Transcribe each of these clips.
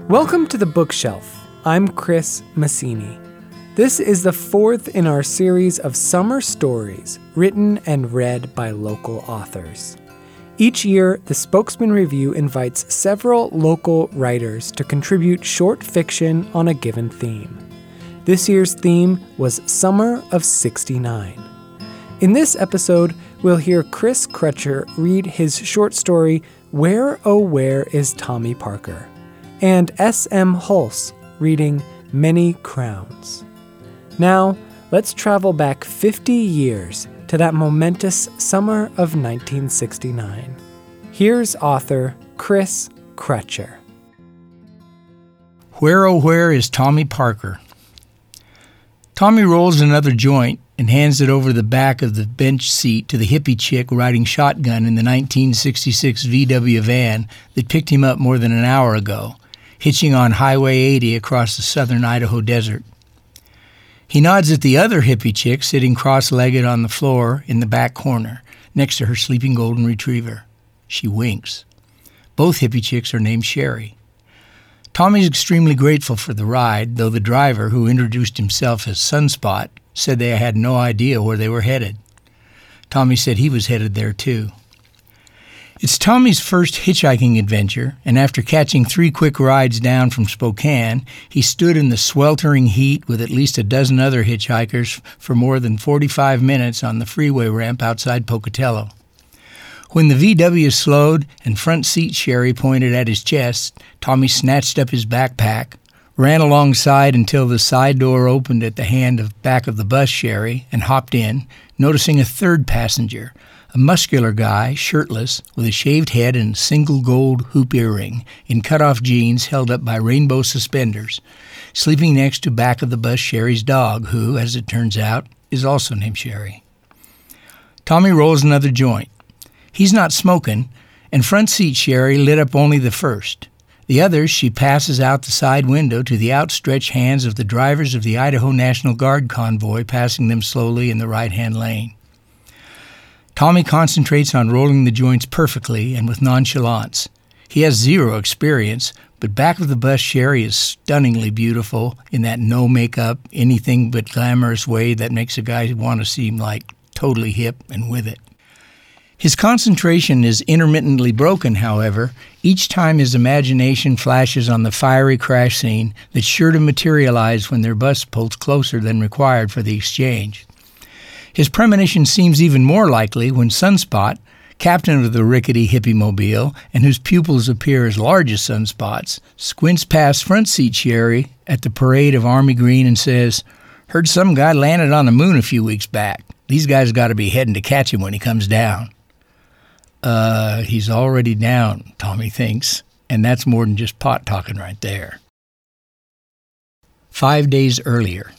Welcome to The Bookshelf. I'm Chris Massini. This is the fourth in our series of summer stories written and read by local authors. Each year, the Spokesman Review invites several local writers to contribute short fiction on a given theme. This year's theme was Summer of '69. In this episode, we'll hear Chris Crutcher read his short story, Where, Oh Where is Tommy Parker? And S.M. Hulse reading Many Crowns. Now, let's travel back 50 years to that momentous summer of 1969. Here's author Chris Crutcher. Where, oh where is Tommy Parker? Tommy rolls another joint and hands it over the back of the bench seat to the hippie chick riding shotgun in the 1966 VW van that picked him up more than an hour ago, hitching on Highway 80 across the southern Idaho desert. He nods at the other hippie chick sitting cross-legged on the floor in the back corner, next to her sleeping golden retriever. She winks. Both hippie chicks are named Sherry. Tommy's extremely grateful for the ride, though the driver, who introduced himself as Sunspot, said they had no idea where they were headed. Tommy said he was headed there too. It's Tommy's first hitchhiking adventure, and after catching 3 quick rides down from Spokane, he stood in the sweltering heat with at least a dozen other hitchhikers for more than 45 minutes on the freeway ramp outside Pocatello. When the VW slowed and front seat Sherry pointed at his chest, Tommy snatched up his backpack, ran alongside until the side door opened at the hand of back of the bus Sherry, and hopped in, noticing a third passenger, a muscular guy, shirtless, with a shaved head and a single gold hoop earring, in cut-off jeans held up by rainbow suspenders, sleeping next to back of the bus Sherry's dog, who, as it turns out, is also named Sherry. Tommy rolls another joint. He's not smoking, and front seat Sherry lit up only the first. The others she passes out the side window to the outstretched hands of the drivers of the Idaho National Guard convoy passing them slowly in the right-hand lane. Tommy concentrates on rolling the joints perfectly and with nonchalance. He has zero experience, but back of the bus Sherry is stunningly beautiful in that no-makeup, anything-but glamorous way that makes a guy want to seem like totally hip and with it. His concentration is intermittently broken, however, each time his imagination flashes on the fiery crash scene that's sure to materialize when their bus pulls closer than required for the exchange. His premonition seems even more likely when Sunspot, captain of the rickety hippie-mobile, and whose pupils appear as large as sunspots, squints past front seat Sherry at the parade of Army Green and says, "Heard some guy landed on the moon a few weeks back. These guys got to be heading to catch him when he comes down." He's already down, Tommy thinks, and that's more than just pot talking right there. 5 days earlier.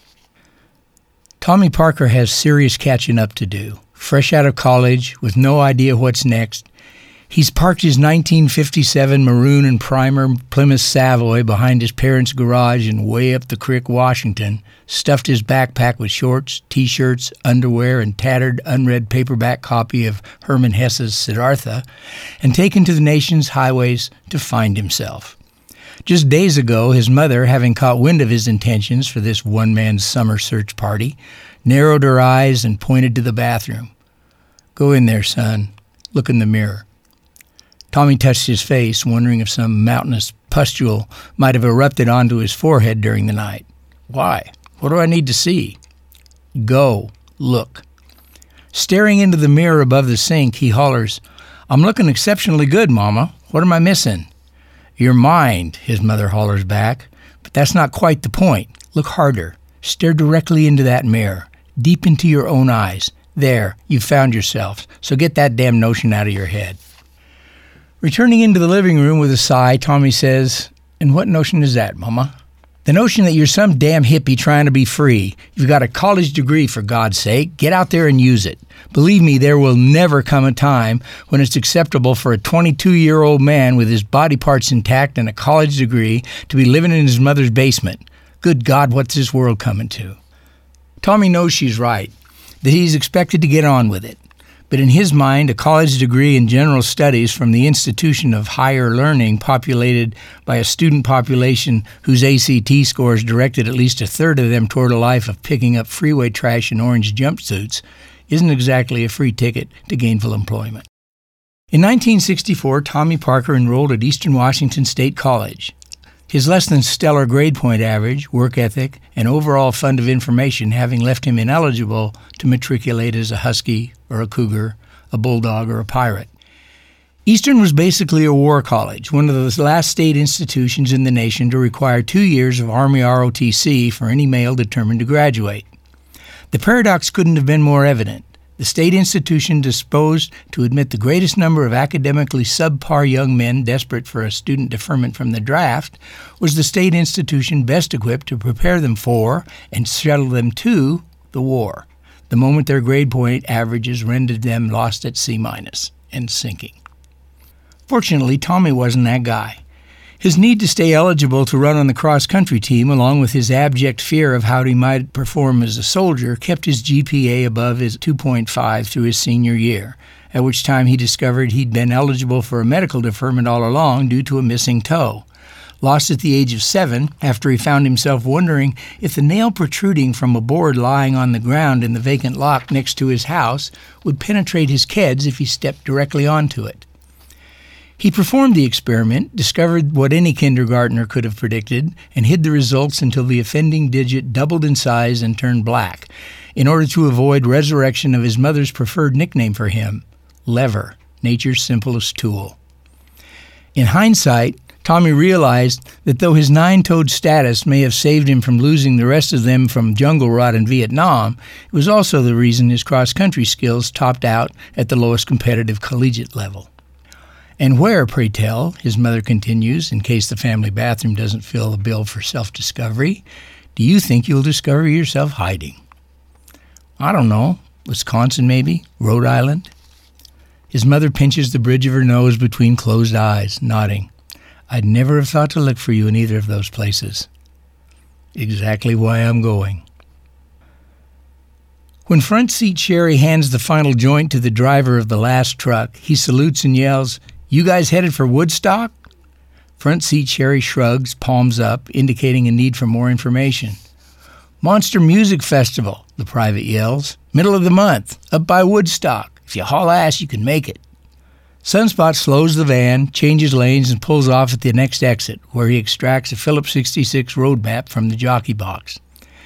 Tommy Parker has serious catching up to do. Fresh out of college, with no idea what's next, he's parked his 1957 maroon and primer Plymouth Savoy behind his parents' garage in way up the creek, Washington, stuffed his backpack with shorts, T-shirts, underwear, and tattered, unread paperback copy of Herman Hesse's Siddhartha, and taken to the nation's highways to find himself. Just days ago, his mother, having caught wind of his intentions for this one-man summer search party, narrowed her eyes and pointed to the bathroom. "Go in there, son. Look in the mirror." Tommy touched his face, wondering if some mountainous pustule might have erupted onto his forehead during the night. "Why? What do I need to see?" "Go. Look." Staring into the mirror above the sink, he hollers, "I'm looking exceptionally good, Mama. What am I missing?" "Your mind," his mother hollers back. "But that's not quite the point. Look harder. Stare directly into that mirror, deep into your own eyes. There, you've found yourself, so get that damn notion out of your head." Returning into the living room with a sigh, Tommy says, "And what notion is that, Mama?" "The notion that you're some damn hippie trying to be free. You've got a college degree, for God's sake. Get out there and use it. Believe me, there will never come a time when it's acceptable for a 22-year-old man with his body parts intact and a college degree to be living in his mother's basement. Good God, what's this world coming to?" Tommy knows she's right, that he's expected to get on with it. But in his mind, a college degree in general studies from the institution of higher learning populated by a student population whose ACT scores directed at least a third of them toward a life of picking up freeway trash in orange jumpsuits isn't exactly a free ticket to gainful employment. In 1964, Tommy Parker enrolled at Eastern Washington State College. His less than stellar grade point average, work ethic, and overall fund of information having left him ineligible to matriculate as a Husky or a Cougar, a Bulldog or a Pirate. Eastern was basically a war college, one of the last state institutions in the nation to require 2 years of Army ROTC for any male determined to graduate. The paradox couldn't have been more evident. The state institution disposed to admit the greatest number of academically subpar young men desperate for a student deferment from the draft was the state institution best equipped to prepare them for and shuttle them to the war, the moment their grade point averages rendered them lost at C- and sinking. Fortunately, Tommy wasn't that guy. His need to stay eligible to run on the cross-country team, along with his abject fear of how he might perform as a soldier, kept his GPA above his 2.5 through his senior year, at which time he discovered he'd been eligible for a medical deferment all along due to a missing toe. Lost at the age of 7 after he found himself wondering if the nail protruding from a board lying on the ground in the vacant lot next to his house would penetrate his keds if he stepped directly onto it. He performed the experiment, discovered what any kindergartner could have predicted, and hid the results until the offending digit doubled in size and turned black, in order to avoid resurrection of his mother's preferred nickname for him, Lever, nature's simplest tool. In hindsight, Tommy realized that though his 9-toed status may have saved him from losing the rest of them from jungle rot in Vietnam, it was also the reason his cross-country skills topped out at the lowest competitive collegiate level. And where, pray tell, his mother continues, in case the family bathroom doesn't fill the bill for self-discovery, do you think you'll discover yourself hiding? I don't know. Wisconsin, maybe? Rhode Island? His mother pinches the bridge of her nose between closed eyes, nodding. I'd never have thought to look for you in either of those places. Exactly why I'm going. When Front Seat Sherry hands the final joint to the driver of the last truck, he salutes and yells, "You guys headed for Woodstock?" Front Seat Sherry shrugs, palms up, indicating a need for more information. "Monster Music Festival," the private yells. "Middle of the month, up by Woodstock. If you haul ass, you can make it." Sunspot slows the van, changes lanes, and pulls off at the next exit, where he extracts a Phillips 66 road map from the jockey box.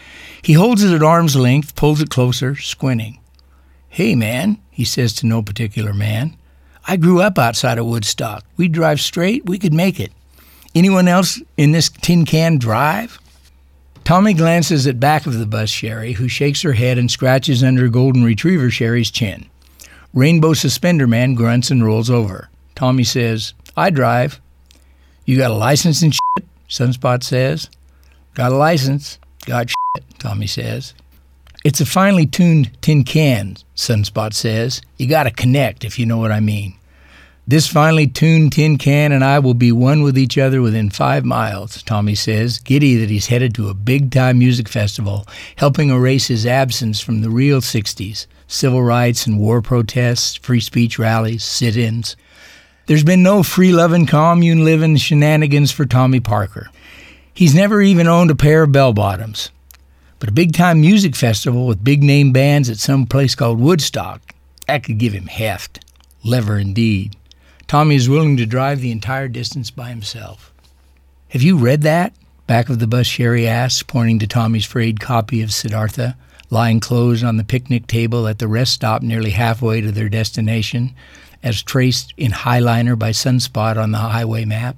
He holds it at arm's length, pulls it closer, squinting. "Hey, man," he says to no particular man. "I grew up outside of Woodstock. We'd drive straight. We could make it. Anyone else in this tin can drive?" Tommy glances at back of the bus Sherry, who shakes her head and scratches under Golden Retriever Sherry's chin. Rainbow Suspender Man grunts and rolls over. Tommy says, "I drive." "You got a license and shit?" Sunspot says. "Got a license. Got shit," Tommy says. "It's a finely tuned tin can," Sunspot says. "You got to connect, if you know what I mean. This finely tuned tin can and I will be one with each other within 5 miles, Tommy says, giddy that he's headed to a big-time music festival, helping erase his absence from the real 60s, civil rights and war protests, free speech rallies, sit-ins. There's been no free-loving, commune-living shenanigans for Tommy Parker. He's never even owned a pair of bell-bottoms. But a big-time music festival with big-name bands at some place called Woodstock, that could give him heft. Lever indeed. Tommy is willing to drive the entire distance by himself. "Have you read that?" Back of the bus Sherry asks, pointing to Tommy's frayed copy of Siddhartha, lying closed on the picnic table at the rest stop nearly halfway to their destination, as traced in highliner by Sunspot on the highway map.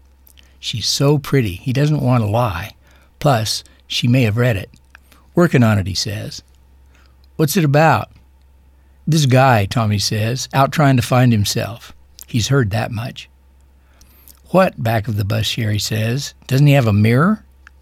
She's so pretty, he doesn't want to lie. Plus, she may have read it. "Working on it," he says. "What's it about?" "This guy," Tommy says, "out trying to find himself." He's heard that much. "What?" Back of the bus Sherry says. "Doesn't he have a mirror?"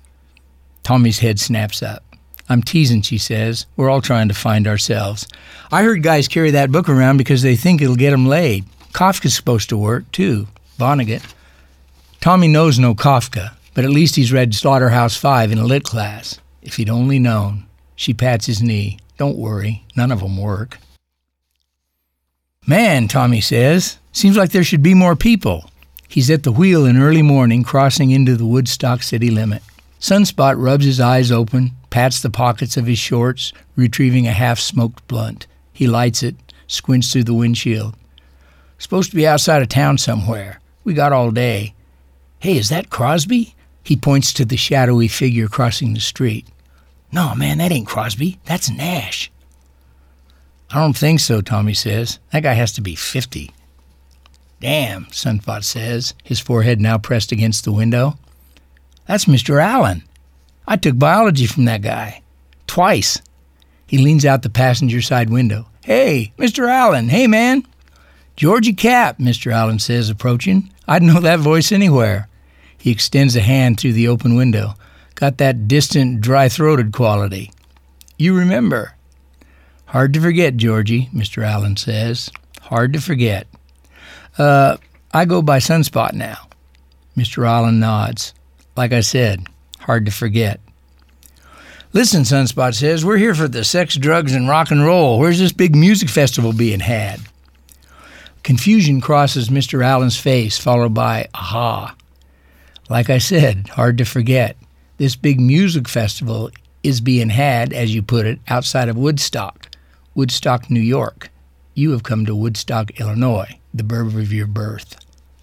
Tommy's head snaps up. "I'm teasing," she says. "We're all trying to find ourselves. I heard guys carry that book around because they think it'll get them laid. Kafka's supposed to work, too. Vonnegut." Tommy knows no Kafka, but at least he's read Slaughterhouse-Five in a lit class. If he'd only known. She pats his knee. "Don't worry, none of them work." Man, Tommy says, seems like there should be more people. He's at the wheel in early morning, crossing into the Woodstock city limit. Sunspot rubs his eyes open, pats the pockets of his shorts, retrieving a half-smoked blunt. He lights it, squints through the windshield. Supposed to be outside of town somewhere. We got all day. Hey, is that Crosby? He points to the shadowy figure crossing the street. No, man, that ain't Crosby. That's Nash. I don't think so, Tommy says. That guy has to be 50. Damn, Sunspot says, his forehead now pressed against the window. That's Mr. Allen. I took biology from that guy. Twice. He leans out the passenger side window. Hey, Mr. Allen. Hey, man. Georgie Cap, Mr. Allen says, approaching. I'd know that voice anywhere. He extends a hand through the open window. Got that distant, dry-throated quality. You remember. Hard to forget, Georgie, Mr. Allen says. Hard to forget. I go by Sunspot now. Mr. Allen nods. Like I said, hard to forget. Listen, Sunspot says, we're here for the sex, drugs, and rock and roll. Where's this big music festival being had? Confusion crosses Mr. Allen's face, followed by, aha. Like I said, hard to forget. This big music festival is being had, as you put it, outside of Woodstock. Woodstock, New York. You have come to Woodstock, Illinois, the burb of your birth.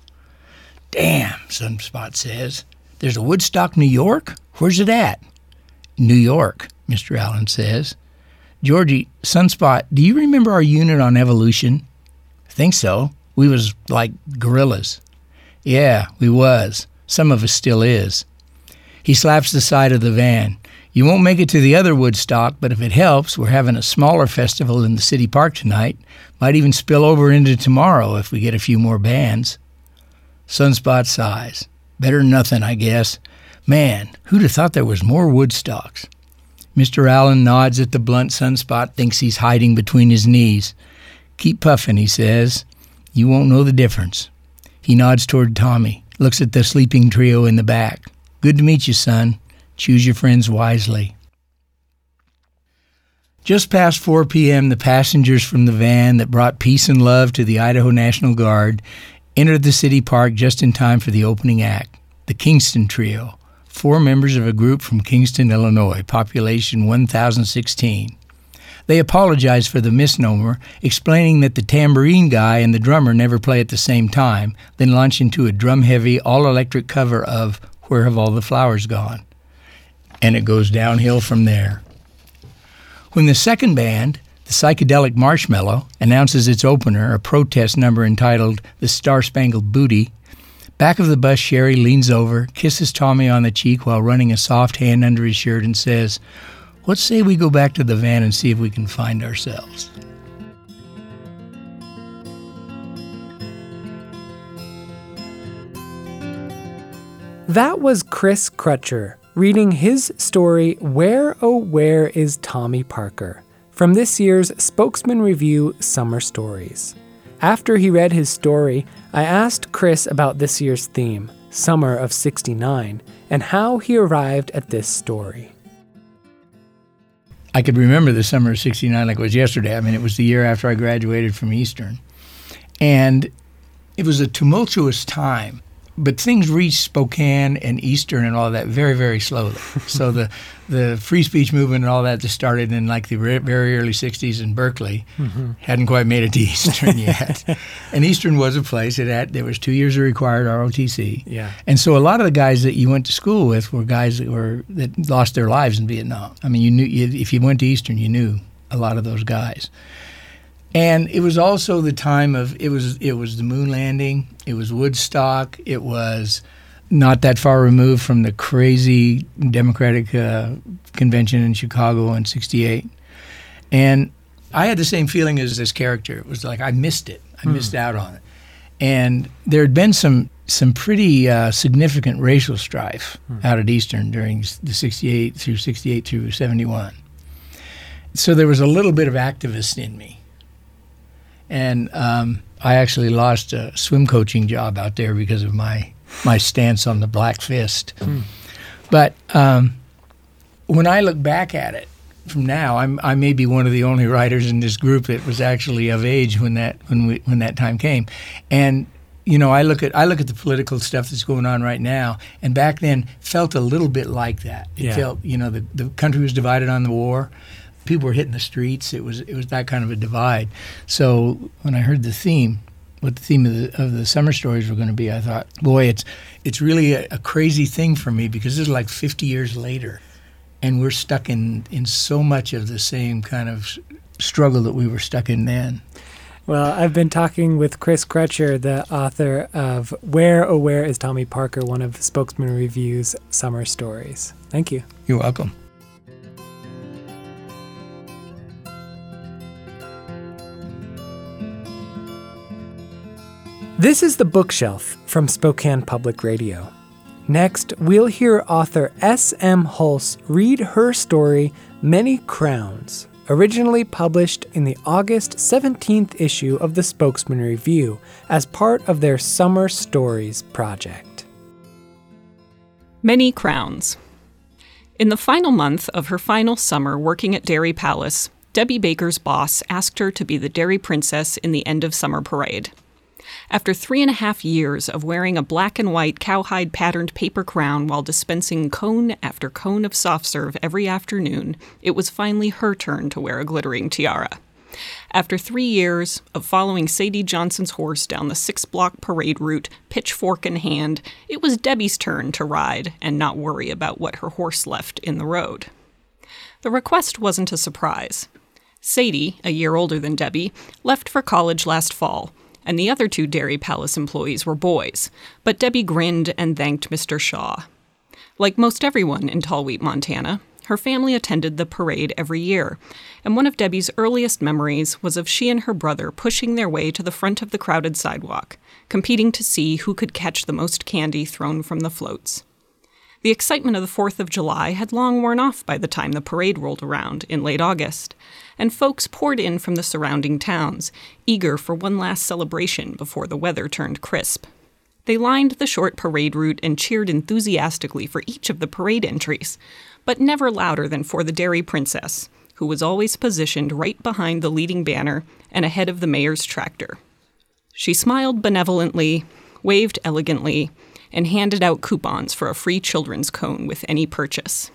Damn, Sunspot says. There's a Woodstock, New York? Where's it at? New York, Mr. Allen says. Georgie, Sunspot, do you remember our unit on evolution? I think so. We was like gorillas. Yeah, we was. Some of us still is. He slaps the side of the van. You won't make it to the other Woodstock, but if it helps, we're having a smaller festival in the city park tonight. Might even spill over into tomorrow if we get a few more bands. Sunspot sighs. Better than nothing, I guess. Man, who'd have thought there was more Woodstocks? Mr. Allen nods at the blunt Sunspot thinks he's hiding between his knees. Keep puffing, he says. You won't know the difference. He nods toward Tommy, looks at the sleeping trio in the back. Good to meet you, son. Choose your friends wisely. Just past 4 p.m., the passengers from the van that brought peace and love to the Idaho National Guard entered the city park just in time for the opening act, the Kingston Trio, 4 members of a group from Kingston, Illinois, population 1,016. They apologized for the misnomer, explaining that the tambourine guy and the drummer never play at the same time, then launch into a drum-heavy, all-electric cover of Where Have All the Flowers Gone? And it goes downhill from there. When the second band, the Psychedelic Marshmallow, announces its opener, a protest number entitled The Star-Spangled Booty, back of the bus, Sherry leans over, kisses Tommy on the cheek while running a soft hand under his shirt and says, "Let's say we go back to the van and see if we can find ourselves." That was Chris Crutcher reading his story, Where Oh Where is Tommy Parker, from this year's Spokesman Review Summer Stories. After he read his story, I asked Chris about this year's theme, Summer of '69, and how he arrived at this story. I could remember the summer of '69 like it was yesterday. I mean, it was the year after I graduated from Eastern. And it was a tumultuous time. But things reached Spokane and Eastern and all that very, very slowly. So the free speech movement and all that just started in like the very early 60s in Berkeley. Mm-hmm. Hadn't quite made it to Eastern yet. And Eastern was a place there was 2 years of required ROTC. Yeah. And so a lot of the guys that you went to school with were guys that lost their lives in Vietnam. I mean, if you went to Eastern, you knew a lot of those guys. And it was also the time of, it was the moon landing, it was Woodstock, it was not that far removed from the crazy Democratic convention in Chicago in '68. And I had the same feeling as this character. It was like I missed it. I missed out on it. And there had been some pretty significant racial strife out at Eastern during the 68 through 71. So there was a little bit of activist in me. And I actually lost a swim coaching job out there because of my stance on the Black Fist. But when I look back at it, from now. I may be one of the only writers in this group that was actually of age when that time came. And I look at the political stuff that's going on right now, and back then felt a little bit like that. It felt, the country was divided on the war. People were hitting the streets. It was that kind of a divide. So when I heard the theme, what the theme of the summer stories were going to be, I thought, boy, it's really a crazy thing for me, because this is like 50 years later, and we're stuck in so much of the same kind of struggle that we were stuck in then. Well, I've been talking with Chris Crutcher, the author of Where, Oh Where is Tommy Parker, one of Spokesman Review's summer stories. Thank you. You're welcome. This is The Bookshelf from Spokane Public Radio. Next, we'll hear author S.M. Hulse read her story, Many Crowns, originally published in the August 17th issue of the Spokesman Review as part of their Summer Stories project. Many Crowns. In the final month of her final summer working at Dairy Palace, Debbie Baker's boss asked her to be the Dairy Princess in the end of summer parade. After 3.5 years of wearing a black and white cowhide patterned paper crown while dispensing cone after cone of soft serve every afternoon, it was finally her turn to wear a glittering tiara. After 3 years of following Sadie Johnson's horse down the 6-block parade route, pitchfork in hand, it was Debbie's turn to ride and not worry about what her horse left in the road. The request wasn't a surprise. Sadie, a year older than Debbie, left for college last fall, and the other 2 Dairy Palace employees were boys, but Debbie grinned and thanked Mr. Shaw. Like most everyone in Tall Wheat, Montana, her family attended the parade every year, and one of Debbie's earliest memories was of she and her brother pushing their way to the front of the crowded sidewalk, competing to see who could catch the most candy thrown from the floats. The excitement of the 4th of July had long worn off by the time the parade rolled around in late August, and folks poured in from the surrounding towns, eager for one last celebration before the weather turned crisp. They lined the short parade route and cheered enthusiastically for each of the parade entries, but never louder than for the Dairy Princess, who was always positioned right behind the leading banner and ahead of the mayor's tractor. She smiled benevolently, waved elegantly, and handed out coupons for a free children's cone with any purchase.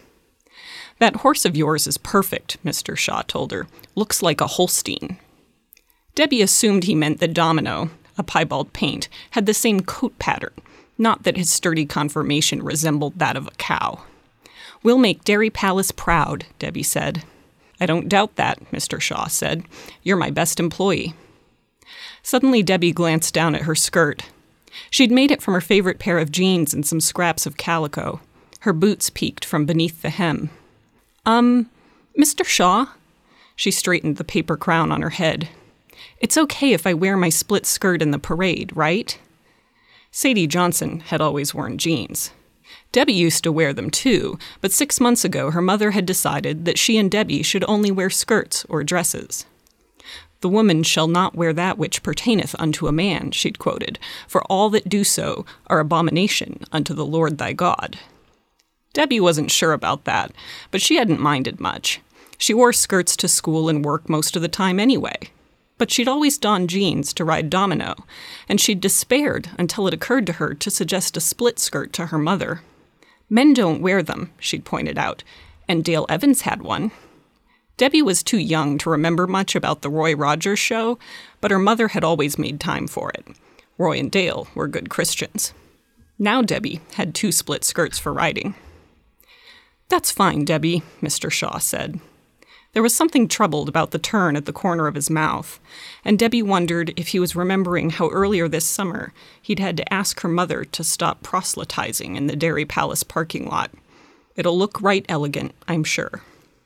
"That horse of yours is perfect," Mr. Shaw told her. "Looks like a Holstein." Debbie assumed he meant that Domino, a piebald paint, had the same coat pattern, not that his sturdy conformation resembled that of a cow. "We'll make Dairy Palace proud," Debbie said. "I don't doubt that," Mr. Shaw said. "You're my best employee." Suddenly Debbie glanced down at her skirt. She'd made it from her favorite pair of jeans and some scraps of calico. Her boots peeked from beneath the hem. Mr. Shaw?" She straightened the paper crown on her head. "It's okay if I wear my split skirt in the parade, right?" Sadie Johnson had always worn jeans. Debbie used to wear them too, but 6 months ago her mother had decided that she and Debbie should only wear skirts or dresses. "The woman shall not wear that which pertaineth unto a man," she'd quoted, "for all that do so are abomination unto the Lord thy God." Debbie wasn't sure about that, but she hadn't minded much. She wore skirts to school and work most of the time anyway. But she'd always donned jeans to ride Domino, and she'd despaired until it occurred to her to suggest a split skirt to her mother. "Men don't wear them," she'd pointed out, and Dale Evans had one. Debbie was too young to remember much about the Roy Rogers show, but her mother had always made time for it. Roy and Dale were good Christians. Now Debbie had 2 split skirts for riding. "That's fine, Debbie," Mr. Shaw said. There was something troubled about the turn at the corner of his mouth, and Debbie wondered if he was remembering how earlier this summer he'd had to ask her mother to stop proselytizing in the Dairy Palace parking lot. "It'll look right elegant, I'm sure."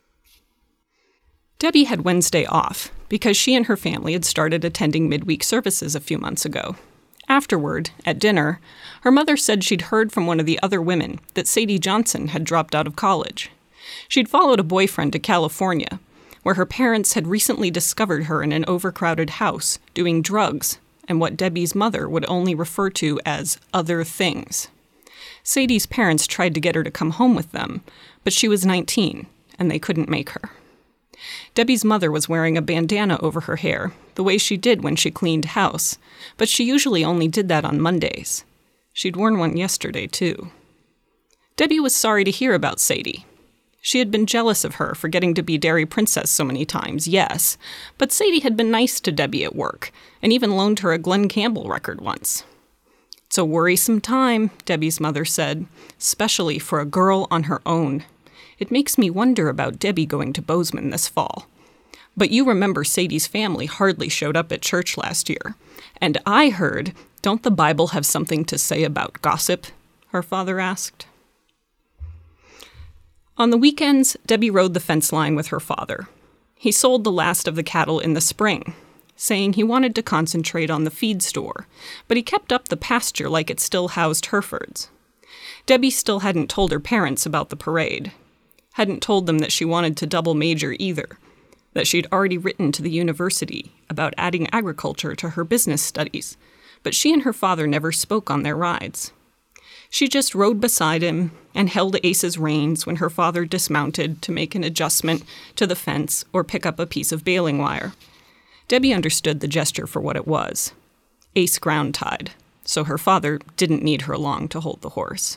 Debbie had Wednesday off because she and her family had started attending midweek services a few months ago. Afterward, at dinner, her mother said she'd heard from one of the other women that Sadie Johnson had dropped out of college. She'd followed a boyfriend to California, where her parents had recently discovered her in an overcrowded house, doing drugs, and what Debbie's mother would only refer to as other things. Sadie's parents tried to get her to come home with them, but she was 19, and they couldn't make her. Debbie's mother was wearing a bandana over her hair, the way she did when she cleaned house, but she usually only did that on Mondays. She'd worn one yesterday, too. Debbie was sorry to hear about Sadie. She had been jealous of her for getting to be Dairy Princess so many times, yes, but Sadie had been nice to Debbie at work, and even loaned her a Glen Campbell record once. "It's a worrisome time," Debbie's mother said, "especially for a girl on her own. It makes me wonder about Debbie going to Bozeman this fall. But you remember Sadie's family hardly showed up at church last year. And I heard, don't the Bible have something to say about gossip?" her father asked. On the weekends, Debbie rode the fence line with her father. He sold the last of the cattle in the spring, saying he wanted to concentrate on the feed store, but he kept up the pasture like it still housed Herefords. Debbie still hadn't told her parents about the parade. Hadn't told them that she wanted to double major either, that she'd already written to the university about adding agriculture to her business studies, but she and her father never spoke on their rides. She just rode beside him and held Ace's reins when her father dismounted to make an adjustment to the fence or pick up a piece of baling wire. Debbie understood the gesture for what it was. Ace ground tied, so her father didn't need her along to hold the horse.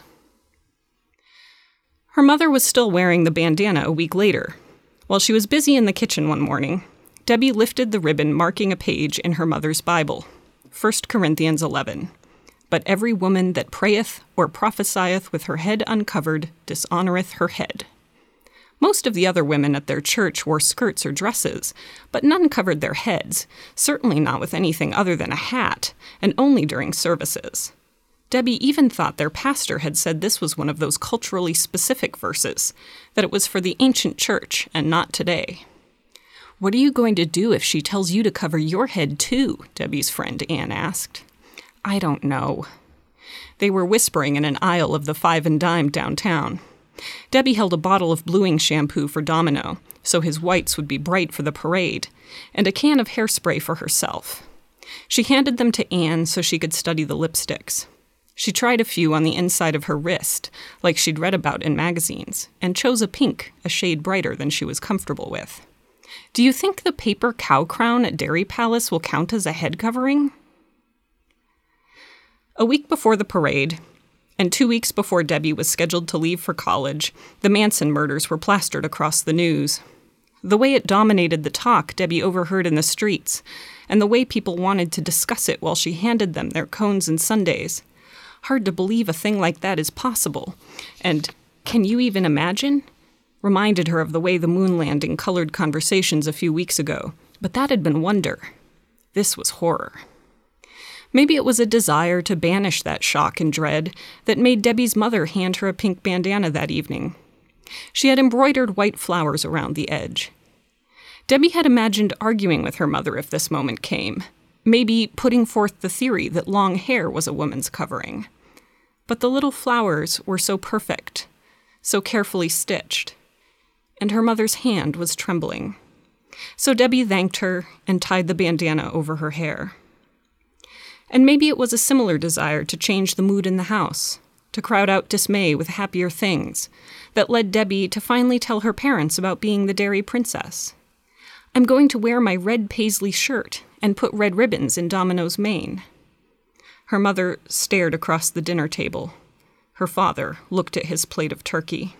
Her mother was still wearing the bandana a week later. While she was busy in the kitchen one morning, Debbie lifted the ribbon marking a page in her mother's Bible, 1 Corinthians 11. "But every woman that prayeth or prophesieth with her head uncovered dishonoreth her head." Most of the other women at their church wore skirts or dresses, but none covered their heads, certainly not with anything other than a hat, and only during services. Debbie even thought their pastor had said this was one of those culturally specific verses, that it was for the ancient church and not today. "What are you going to do if she tells you to cover your head too?" Debbie's friend Ann asked. "I don't know." They were whispering in an aisle of the Five and Dime downtown. Debbie held a bottle of bluing shampoo for Domino, so his whites would be bright for the parade, and a can of hairspray for herself. She handed them to Ann so she could study the lipsticks. She tried a few on the inside of her wrist, like she'd read about in magazines, and chose a pink, a shade brighter than she was comfortable with. "Do you think the paper cow crown at Dairy Palace will count as a head covering?" A week before the parade, and 2 weeks before Debbie was scheduled to leave for college, the Manson murders were plastered across the news. The way it dominated the talk Debbie overheard in the streets, and the way people wanted to discuss it while she handed them their cones and sundaes. Hard to believe a thing like that is possible. And can you even imagine? Reminded her of the way the moon landing colored conversations a few weeks ago, but that had been wonder. This was horror. Maybe it was a desire to banish that shock and dread that made Debbie's mother hand her a pink bandana that evening. She had embroidered white flowers around the edge. Debbie had imagined arguing with her mother if this moment came, maybe putting forth the theory that long hair was a woman's covering. But the little flowers were so perfect, so carefully stitched, and her mother's hand was trembling. So Debbie thanked her and tied the bandana over her hair. And maybe it was a similar desire to change the mood in the house, to crowd out dismay with happier things, that led Debbie to finally tell her parents about being the Dairy Princess. "I'm going to wear my red paisley shirt and put red ribbons in Domino's mane." Her mother stared across the dinner table. Her father looked at his plate of turkey.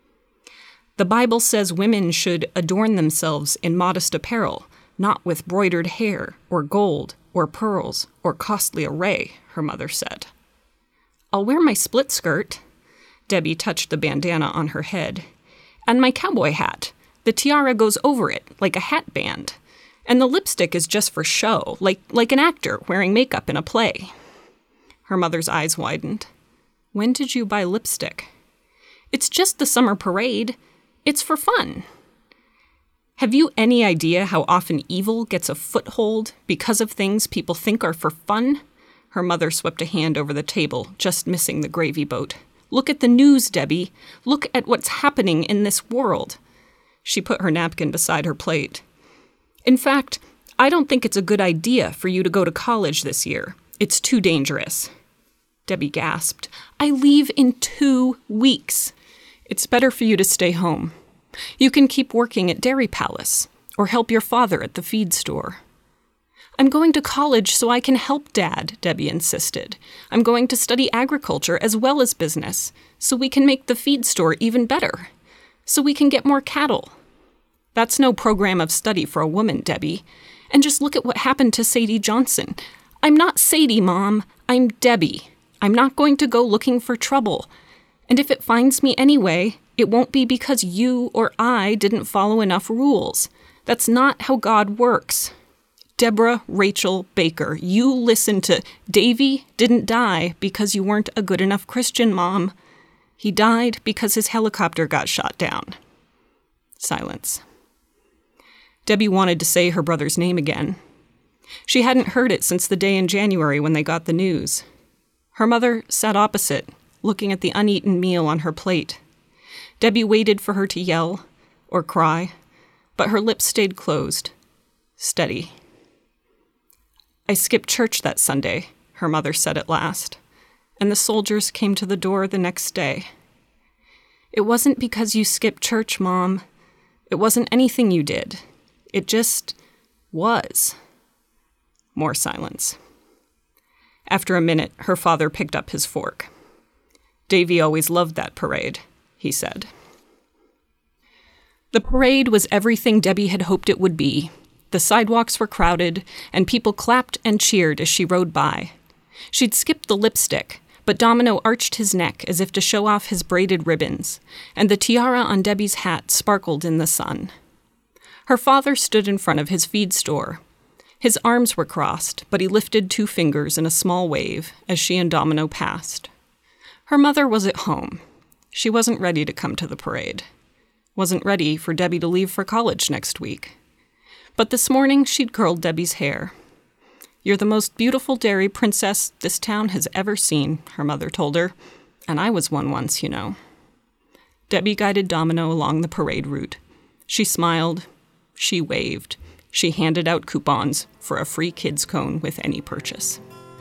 "The Bible says women should adorn themselves in modest apparel, not with broidered hair or gold or pearls or costly array," her mother said. "I'll wear my split skirt." Debbie touched the bandana on her head. "And my cowboy hat. The tiara goes over it, like a hat band. And the lipstick is just for show, like an actor wearing makeup in a play." Her mother's eyes widened. "When did you buy lipstick?" "It's just the summer parade. It's for fun." "Have you any idea how often evil gets a foothold because of things people think are for fun?" Her mother swept a hand over the table, just missing the gravy boat. "Look at the news, Debbie. Look at what's happening in this world." She put her napkin beside her plate. "In fact, I don't think it's a good idea for you to go to college this year. It's too dangerous." Debbie gasped. "I leave in 2 weeks. It's better for you to stay home. You can keep working at Dairy Palace, or help your father at the feed store. I'm going to college so I can help Dad, Debbie insisted. I'm going to study agriculture as well as business, so we can make the feed store even better, so we can get more cattle. That's no program of study for a woman, Debbie. And just look at what happened to Sadie Johnson. I'm not Sadie, Mom. I'm Debbie. I'm not going to go looking for trouble. And if it finds me anyway, it won't be because you or I didn't follow enough rules. That's not how God works. Deborah Rachel Baker, you listen to Davy didn't die because you weren't a good enough Christian, Mom. He died because his helicopter got shot down. Silence. Debbie wanted to say her brother's name again. She hadn't heard it since the day in January when they got the news. Her mother sat opposite, looking at the uneaten meal on her plate. Debbie waited for her to yell or cry, but her lips stayed closed, steady. I skipped church that Sunday, her mother said at last, and the soldiers came to the door the next day. It wasn't because you skipped church, Mom. It wasn't anything you did. It just was. More silence. After a minute, her father picked up his fork. Davy always loved that parade, he said. The parade was everything Debbie had hoped it would be. The sidewalks were crowded, and people clapped and cheered as she rode by. She'd skipped the lipstick, but Domino arched his neck as if to show off his braided ribbons, and the tiara on Debbie's hat sparkled in the sun. Her father stood in front of his feed store. His arms were crossed, but he lifted 2 fingers in a small wave as she and Domino passed. Her mother was at home. She wasn't ready to come to the parade. Wasn't ready for Debbie to leave for college next week. But this morning she'd curled Debbie's hair. You're the most beautiful dairy princess this town has ever seen, her mother told her, and I was one once, you know. Debbie guided Domino along the parade route. She smiled. She waved. She handed out coupons for a free kids' cone with any purchase.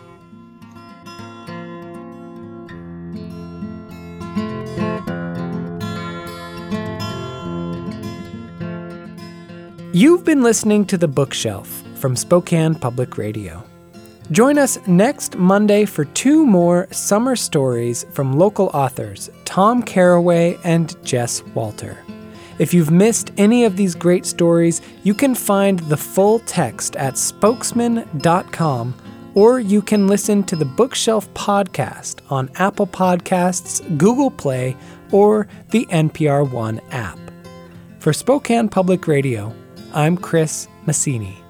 You've been listening to The Bookshelf from Spokane Public Radio. Join us next Monday for 2 more summer stories from local authors Tom Carraway and Jess Walter. If you've missed any of these great stories, you can find the full text at spokesman.com, or you can listen to the Bookshelf podcast on Apple Podcasts, Google Play, or the NPR One app. For Spokane Public Radio, I'm Chris Massini.